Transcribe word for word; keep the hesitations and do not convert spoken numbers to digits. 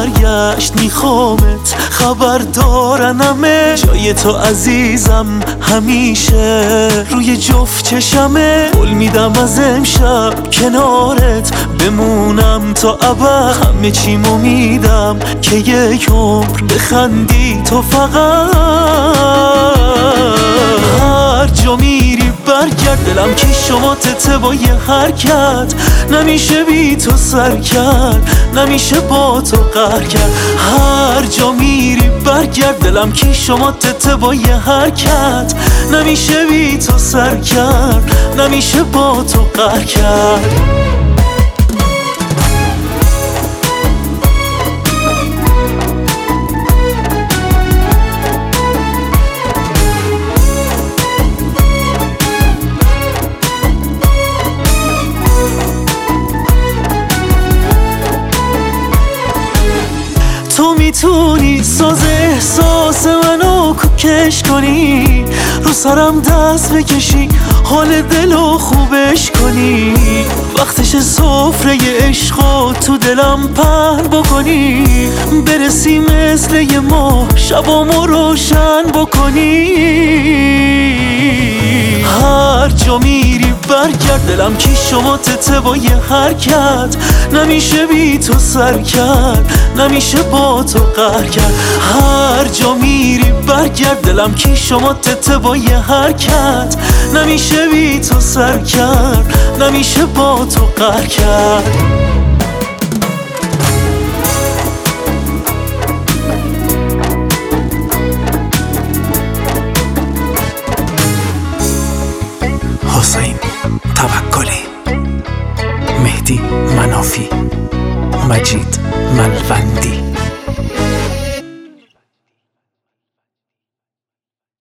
برگشت میخوامت، خبر دارن همه جای تو عزیزم همیشه روی جفت چشمه. قول میدم از امشب کنارت بمونم تا ابد، همه چیمو میدم که یک عمر بخندی تو فقط. هر جا میری برگرد، دلم که شما تته با یه حرکت نمیشه بی تو سر کرد، نمیشه با تو قهر کرد. هر جا میری برگرد، دلم که شما تته با یه حرکت نمیشه بی تو سر کرد، نمیشه با تو قهر کرد. تو میتونی ساز احساس منو کوکش کنی، رو سرم دست بکشی، حال دلو خوبش کنی. وقتش سفره عشقو تو دلم پر بکنی، برسی مثل یه ماه شبامو روشن بکنی. هر جا میری برگرد، دلم که شما تته با یه حرکت نمیشه بی تو سر کرد، نمیشه با تو قهر کرد. هر جا میری برگرد، دلم که شما تته با یه حرکت نمیشه بی تو سر کرد، نمیشه با تو قهر کرد. حسین توکلی، مهدی منافی، مجید ملوندی.